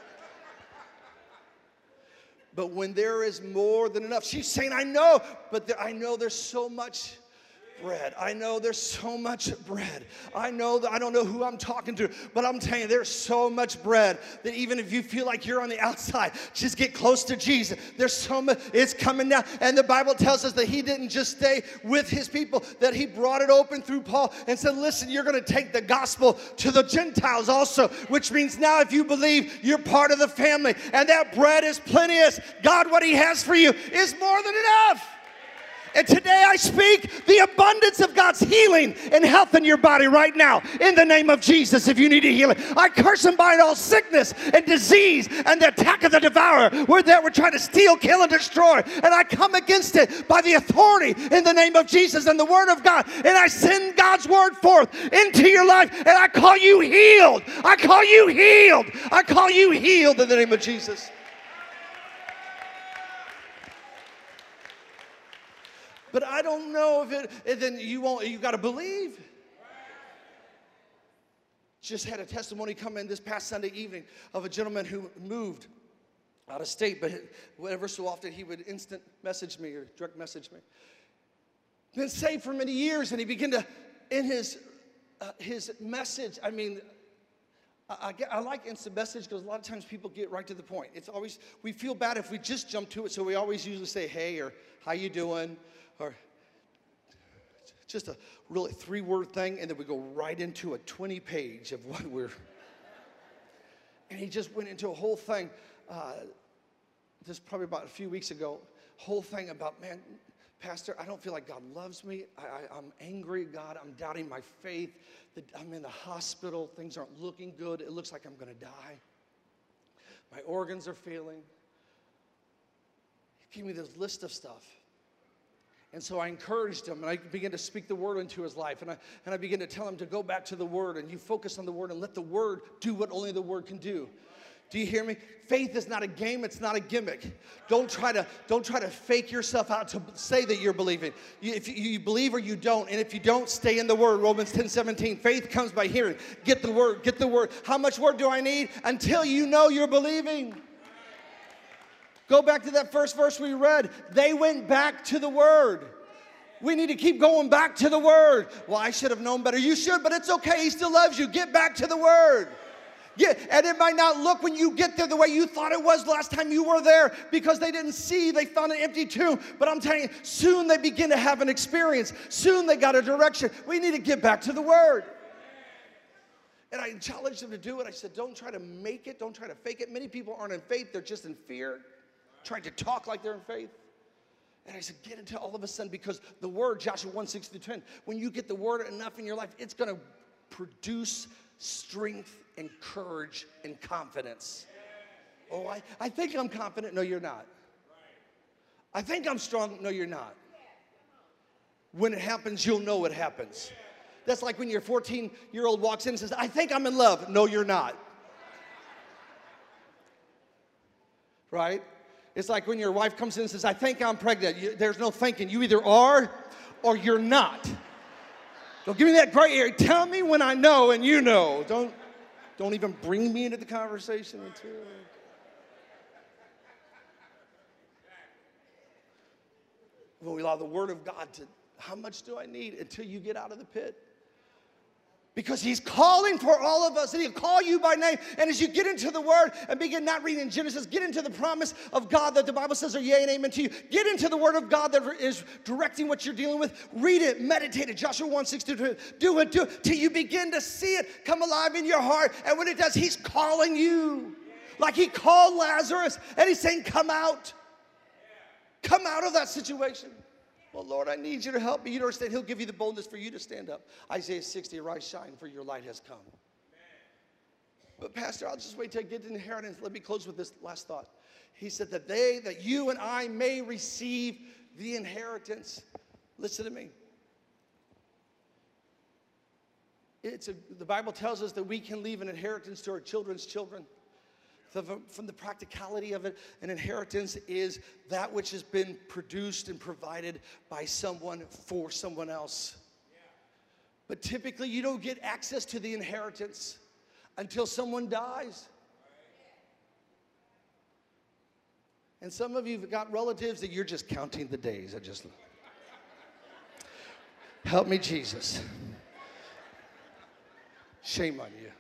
But when there is more than enough, she's saying, I know, but I know there's so much bread. I know there's so much bread. I know that I don't know who I'm talking to, but I'm telling you, there's so much bread that even if you feel like you're on the outside, just get close to Jesus. There's so much, it's coming down. And the Bible tells us that he didn't just stay with his people, that he brought it open through Paul and said, listen, you're going to take the gospel to the Gentiles also, which means now if you believe, you're part of the family. And that bread is plenteous. God, what he has for you is more than enough. And today I speak the abundance of God's healing and health in your body right now. In the name of Jesus, if you need a healing. I curse and bind all sickness and disease and the attack of the devourer. We're trying to steal, kill, and destroy. And I come against it by the authority in the name of Jesus and the word of God. And I send God's word forth into your life. And I call you healed. I call you healed. I call you healed in the name of Jesus. But I don't know if it, then you got to believe. Just had a testimony come in this past Sunday evening of a gentleman who moved out of state, but whenever so often he would instant message me or direct message me. Been saved for many years, and he began to, in his message, I mean, I like instant message because a lot of times people get right to the point. It's always, we feel bad if we just jump to it, so we always usually say, hey, or how you doing? Or just a really 3-word thing, and then we go right into a 20-page of what we're. And he just went into a whole thing. This probably about a few weeks ago. Whole thing about, man, Pastor, I don't feel like God loves me. I'm angry at God. I'm doubting my faith. I'm in the hospital. Things aren't looking good. It looks like I'm going to die. My organs are failing. He gave me this list of stuff. And so I encouraged him, and I began to speak the word into his life. And I began to tell him to go back to the word, and you focus on the word and let the word do what only the word can do. Do you hear me? Faith is not a game. It's not a gimmick. Don't try to fake yourself out to say that you're believing. If you believe or you don't, and if you don't, stay in the word. Romans 10:17. Faith comes by hearing. Get the word. Get the word. How much word do I need? Until you know you're believing. Go back to that first verse we read. They went back to the word. We need to keep going back to the word. Well, I should have known better. You should, but it's okay. He still loves you. Get back to the word. Yeah, and it might not look when you get there the way you thought it was last time you were there because they didn't see. They found an empty tomb. But I'm telling you, soon they begin to have an experience. Soon they got a direction. We need to get back to the word. And I challenged them to do it. I said, don't try to make it. Don't try to fake it. Many people aren't in faith. They're just in fear. Trying to talk like they're in faith. And I said, get into all of a sudden, because the word, Joshua 1:6-10, when you get the word enough in your life, it's going to produce strength and courage and confidence. Oh, I think I'm confident. No, you're not. I think I'm strong. No, you're not. When it happens, you'll know it happens. That's like when your 14-year-old walks in and says, I think I'm in love. No, you're not. Right? It's like when your wife comes in and says, I think I'm pregnant. There's no thinking. You either are or you're not. Don't give me that gray area. Tell me when I know and you know. Don't even bring me into the conversation until. When we allow the word of God to, how much do I need until you get out of the pit? Because he's calling for all of us, and he'll call you by name. And as you get into the word and begin not reading Genesis, get into the promise of God that the Bible says are yea and amen to you. Get into the word of God that is directing what you're dealing with. Read it, meditate it. Joshua 1:6-2. Do it till you begin to see it come alive in your heart. And when it does, he's calling you. Like he called Lazarus, and he's saying, come out. Come out of that situation. Well, Lord, I need you to help me. You don't understand. He'll give you the boldness for you to stand up. Isaiah 60, arise, shine, for your light has come. But Pastor, I'll just wait till I get the inheritance. Let me close with this last thought. He said that you and I may receive the inheritance. Listen to me. The Bible tells us that we can leave an inheritance to our children's children. From the practicality of it, an inheritance is that which has been produced and provided by someone for someone else. But typically, you don't get access to the inheritance until someone dies. And some of you have got relatives that you're just counting the days. Help me, Jesus. Shame on you.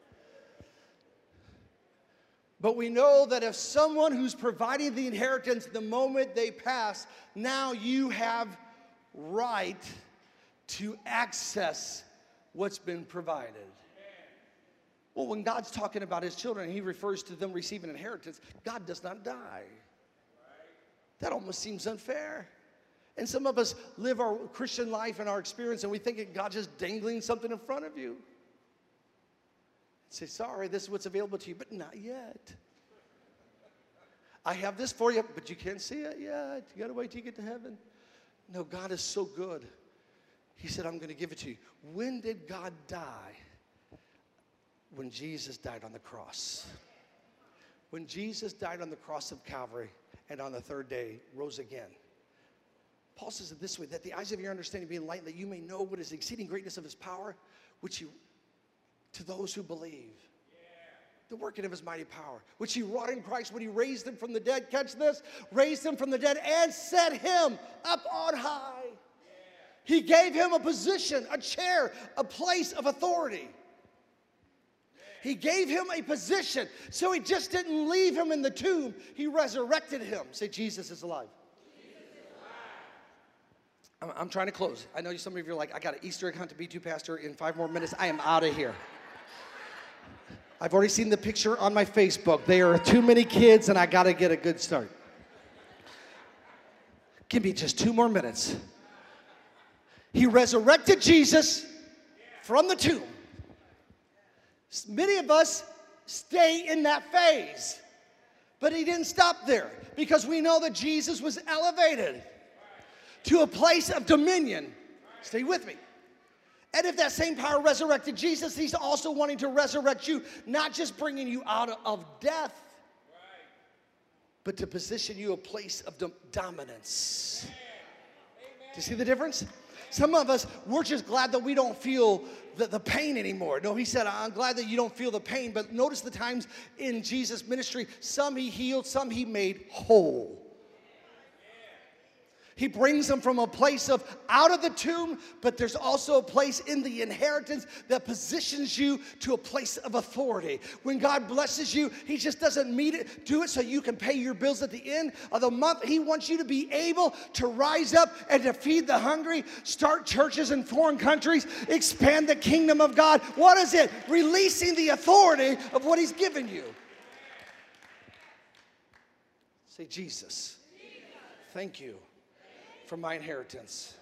But we know that if someone who's providing the inheritance, the moment they pass, now you have right to access what's been provided. Well, when God's talking about his children, he refers to them receiving inheritance. God does not die. That almost seems unfair. And some of us live our Christian life and our experience, and we think that God's just dangling something in front of you. Say, sorry, this is what's available to you, but not yet. I have this for you, but you can't see it yet. You got to wait till you get to heaven. No, God is so good. He said, I'm going to give it to you. When did God die? When Jesus died on the cross. When Jesus died on the cross of Calvary and on the third day rose again. Paul says it this way, that the eyes of your understanding be enlightened, that you may know what is the exceeding greatness of his power, which he to those who believe. The working of his mighty power, which he wrought in Christ when he raised him from the dead. Catch this. Raised him from the dead and set him up on high. He gave him a position, a chair, a place of authority. He gave him a position. So he just didn't leave him in the tomb. He resurrected him. Say, Jesus is alive. I'm trying to close. I know some of you are like, I got an Easter egg hunt to B2 pastor in 5 more minutes. I am out of here. I've already seen the picture on my Facebook. There are too many kids, and I got to get a good start. Give me just 2 more minutes. He resurrected Jesus from the tomb. Many of us stay in that phase, but he didn't stop there, because we know that Jesus was elevated to a place of dominion. Stay with me. And if that same power resurrected Jesus, he's also wanting to resurrect you, not just bringing you out of death, but to position you a place of dominance. Do you see the difference? Some of us, we're just glad that we don't feel the pain anymore. No, he said, I'm glad that you don't feel the pain. But notice the times in Jesus' ministry, some he healed, some he made whole. He brings them from a place of out of the tomb, but there's also a place in the inheritance that positions you to a place of authority. When God blesses you, he just doesn't do it so you can pay your bills at the end of the month. He wants you to be able to rise up and to feed the hungry, start churches in foreign countries, expand the kingdom of God. What is it? Releasing the authority of what he's given you. Say, Jesus, thank you for my inheritance.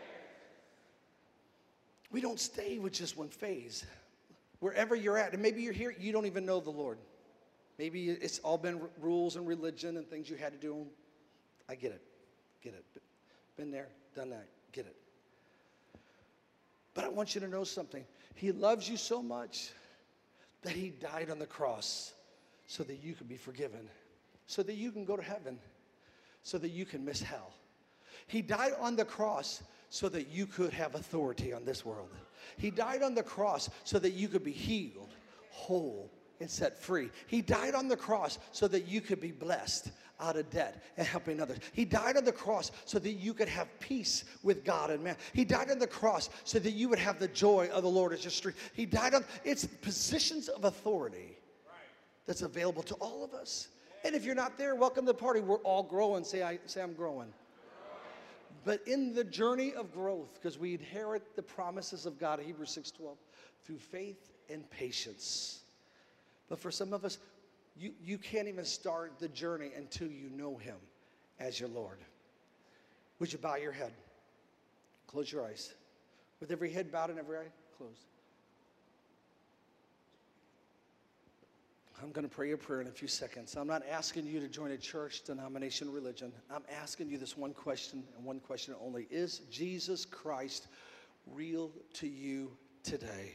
We don't stay with just one phase. Wherever you're at, and maybe you're here, you don't even know the Lord. Maybe it's all been rules and religion and things you had to do. I get it. Get it. Been there, done that. Get it. But I want you to know something. He loves you so much that he died on the cross so that you can be forgiven, so that you can go to heaven, so that you can miss hell. He died on the cross so that you could have authority on this world. He died on the cross so that you could be healed, whole, and set free. He died on the cross so that you could be blessed out of debt and helping others. He died on the cross so that you could have peace with God and man. He died on the cross so that you would have the joy of the Lord as your strength. He died on, it's positions of authority that's available to all of us. And if you're not there, welcome to the party. We're all growing. Say I'm growing. But in the journey of growth, because we inherit the promises of God, Hebrews 6:12, through faith and patience. But for some of us, you can't even start the journey until you know him as your Lord. Would you bow your head? Close your eyes. With every head bowed and every eye closed. I'm going to pray a prayer in a few seconds. I'm not asking you to join a church, denomination, religion. I'm asking you this one question and one question only. Is Jesus Christ real to you today?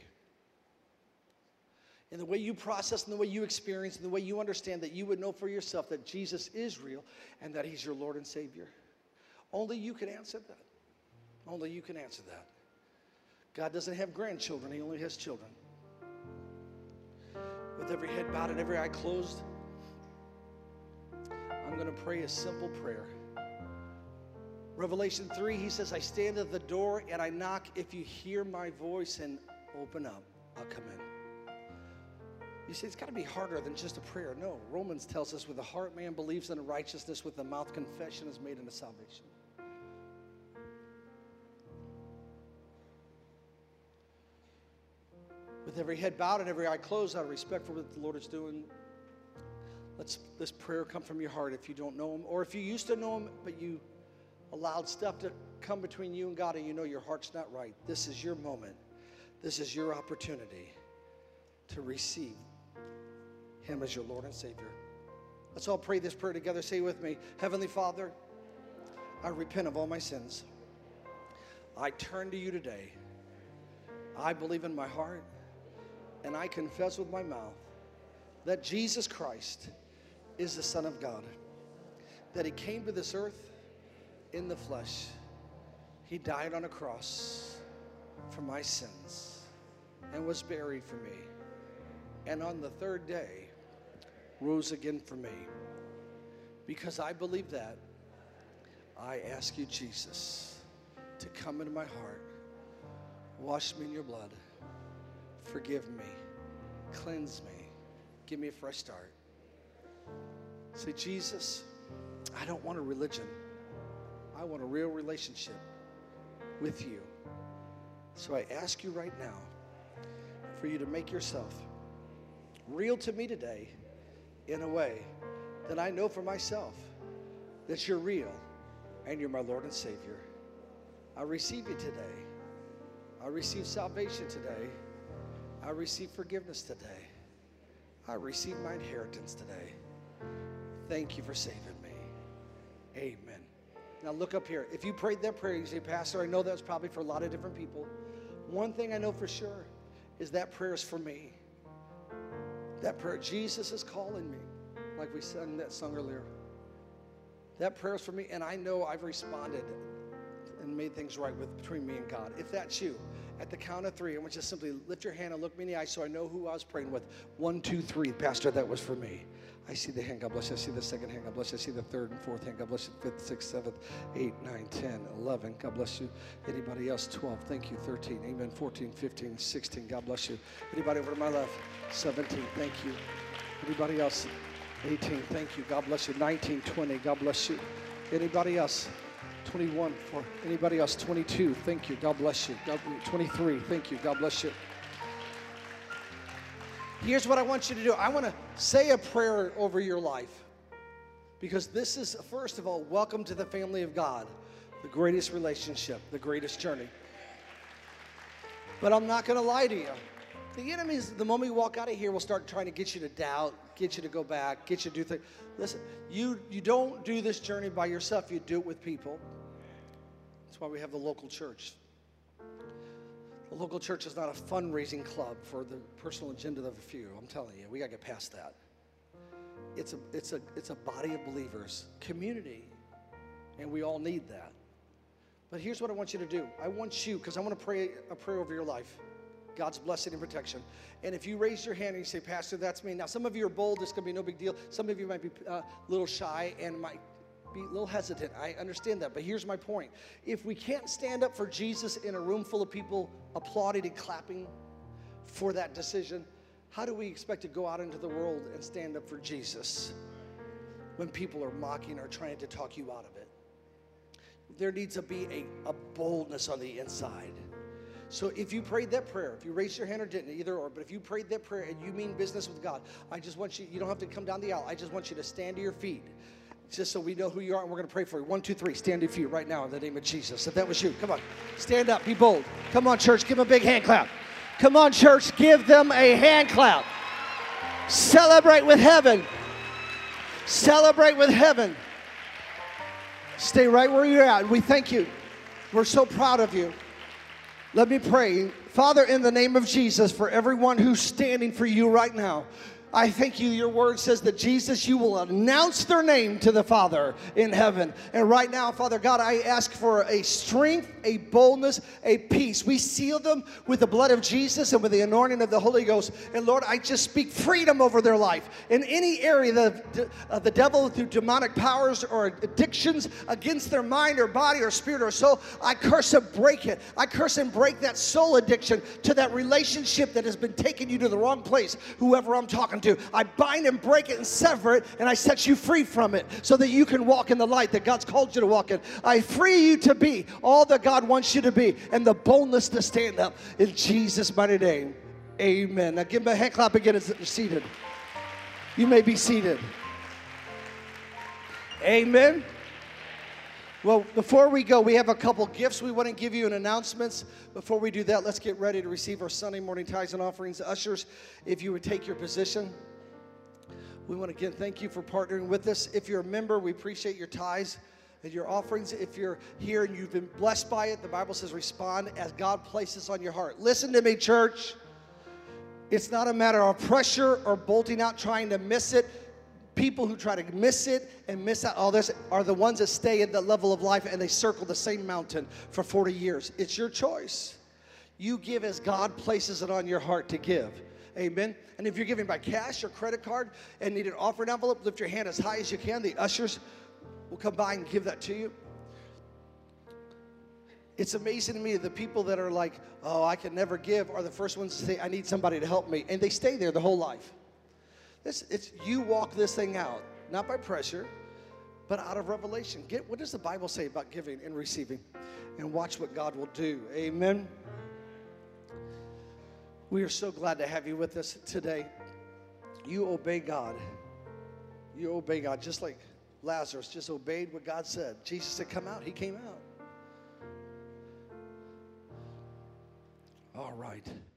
In the way you process, in the way you experience, in the way you understand, that you would know for yourself that Jesus is real and that he's your Lord and Savior. Only you can answer that. Only you can answer that. God doesn't have grandchildren. He only has children. With every head bowed and every eye closed, I'm going to pray a simple prayer. Revelation 3, he says, I stand at the door and I knock. If you hear my voice and open up, I'll come in. You say, it's got to be harder than just a prayer. No, Romans tells us with the heart man believes in righteousness, with the mouth confession is made unto salvation. With every head bowed and every eye closed, out of respect for what the Lord is doing, let's this prayer come from your heart if you don't know him. Or if you used to know him, but you allowed stuff to come between you and God and you know your heart's not right. This is your moment. This is your opportunity to receive him as your Lord and Savior. Let's all pray this prayer together. Say with me, Heavenly Father, I repent of all my sins. I turn to you today. I believe in my heart and I confess with my mouth that Jesus Christ is the Son of God, that he came to this earth in the flesh. He died on a cross for my sins and was buried for me. And on the third day, rose again for me. Because I believe that, I ask you, Jesus, to come into my heart, wash me in your blood, forgive me, cleanse me, give me a fresh start. Say, Jesus, I don't want a religion. I want a real relationship with you. So I ask you right now for you to make yourself real to me today in a way that I know for myself that you're real and you're my Lord and Savior. I receive you today. I receive salvation today. I receive forgiveness today. I receive my inheritance today. Thank you for saving me. Amen. Now look up here. If you prayed that prayer, you say, Pastor, I know that's probably for a lot of different people. One thing I know for sure is that prayer is for me. That prayer, Jesus is calling me, like we sang that song earlier. That prayer is for me, and I know I've responded and made things right between me and God. If that's you, at the count of three, I want you to simply lift your hand and look me in the eye so I know who I was praying with. 1, 2, 3. Pastor, that was for me. I see the hand, God bless you. I see the second hand, God bless you. I see the third and fourth hand, God bless you. 5th, 6th, 7th, 8, 9, 10, 11, God bless you. Anybody else? 12, thank you. 13, amen. 14, 15, 16, God bless you. Anybody over to my left? 17, thank you. Anybody else? 18, thank you. God bless you. 19, 20, God bless you. Anybody else? 21, for anybody else? 22, thank you. God bless you. 23, thank you. God bless you. Here's what I want you to do. I want to say a prayer over your life, because this is, first of all, welcome to the family of God, the greatest relationship, the greatest journey. But I'm not going to lie to you. The enemies, the moment you walk out of here, will start trying to get you to doubt, get you to go back, get you to do things. Listen, you don't do this journey by yourself. You do it with people. That's why we have the local church. The local church is not a fundraising club for the personal agenda of a few. I'm telling you, we got to get past that. It's a body of believers, community, and we all need that. But here's what I want you to do. I want you, because I want to pray a prayer over your life. God's blessing and protection. And if you raise your hand and you say, Pastor, that's me. Now, some of you are bold. It's going to be no big deal. Some of you might be a little shy and might be a little hesitant. I understand that. But here's my point. If we can't stand up for Jesus in a room full of people applauding and clapping for that decision, how do we expect to go out into the world and stand up for Jesus when people are mocking or trying to talk you out of it? There needs to be a boldness on the inside. So if you prayed that prayer, if you raised your hand or didn't, either or, but if you prayed that prayer and you mean business with God, I just want you don't have to come down the aisle. I just want you to stand to your feet, just so we know who you are, and we're going to pray for you. 1, 2, 3, stand to your feet right now in the name of Jesus. If that was you, come on, stand up, be bold. Come on, church, give them a big hand clap. Come on, church, give them a hand clap. Celebrate with heaven. Celebrate with heaven. Stay right where you're at. We thank you. We're so proud of you. Let me pray. Father, in the name of Jesus, for everyone who's standing for you right now, I thank you. Your word says that, Jesus, you will announce their name to the Father in heaven. And right now, Father God, I ask for a strength, a boldness, a peace. We seal them with the blood of Jesus and with the anointing of the Holy Ghost. And Lord, I just speak freedom over their life. In any area the devil, through demonic powers or addictions against their mind or body or spirit or soul, I curse and break it. I curse and break that soul addiction to that relationship that has been taking you to the wrong place, whoever I'm talking to. I bind and break it and sever it, and I set you free from it so that you can walk in the light that God's called you to walk in. I free you to be all that God wants you to be, and the boldness to stand up in Jesus' mighty name. Amen. Now give him a hand clap again as you're seated. You may be seated. Amen. Well, before we go, we have a couple gifts we want to give you and announcements. Before we do that, let's get ready to receive our Sunday morning tithes and offerings. Ushers, if you would take your position. We want to again thank you for partnering with us. If you're a member, we appreciate your tithes and your offerings. If you're here and you've been blessed by it, the Bible says respond as God places on your heart. Listen to me, church. It's not a matter of pressure or bolting out trying to miss it. People who try to miss it and miss out all this are the ones that stay at that level of life and they circle the same mountain for 40 years. It's your choice. You give as God places it on your heart to give. Amen. And if you're giving by cash or credit card and need an offering envelope, lift your hand as high as you can. The ushers will come by and give that to you. It's amazing to me the people that are like, oh, I can never give, are the first ones to say, I need somebody to help me. And they stay there the whole life. It's you walk this thing out, not by pressure, but out of revelation. What does the Bible say about giving and receiving? And watch what God will do. Amen. We are so glad to have you with us today. You obey God. You obey God, just like Lazarus just obeyed what God said. Jesus said, come out. He came out. All right.